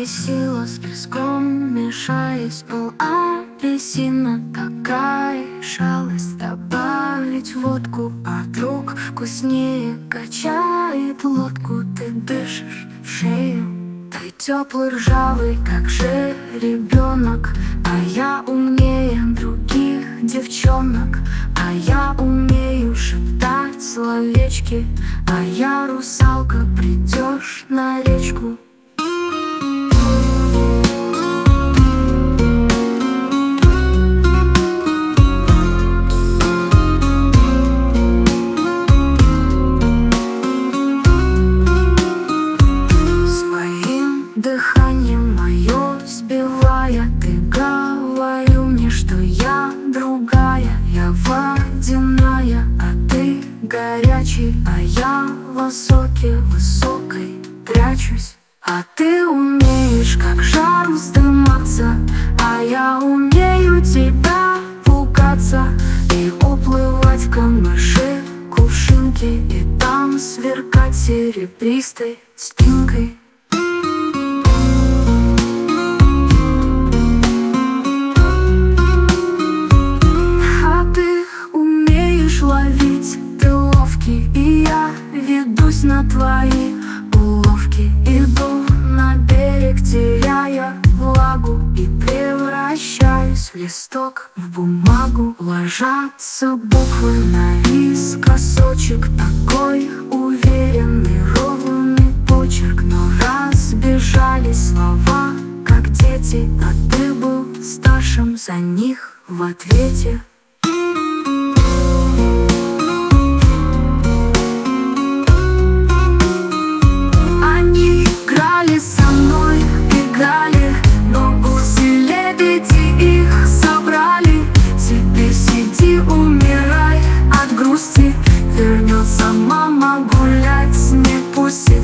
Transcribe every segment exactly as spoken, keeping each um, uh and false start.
Месила с песком, мешаясь, пол апельсина. Такая шалость добавить водку, а друг вкуснее качает лодку. Ты дышишь в шею, ты теплый, ржавый, как же ребенок. А я умнее других девчонок, а я умею шептать словечки. А я русалка, придешь на речку. Дыхание мое сбивая, ты говорил мне, что я другая. Я водяная, а ты горячий, а я в высоке высокой прячусь. А ты умеешь, как жар вздыматься, а я умею тебя пугаться и уплывать в камыши, кувшинки, и там сверкать серебристой спинкой. И я ведусь на твои уловки, иду на берег, теряя влагу, и превращаюсь в листок, в бумагу. Ложатся буквы наискосочек, такой уверенный, ровный почерк. Но разбежались слова, как дети, а ты был старшим за них в ответе. Но гуси-лебеди их собрали. Теперь сиди, умирай от грусти. Вернется мама, гулять не пустит.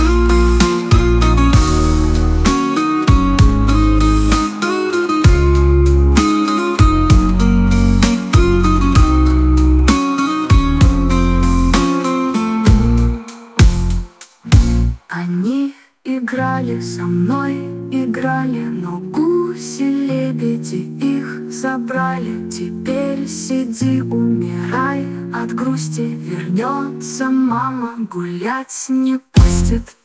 Они играли со мной, играли, но гуси-лебеди их забрали. Теперь сиди, умирай от грусти. Вернется мама, гулять не пустит.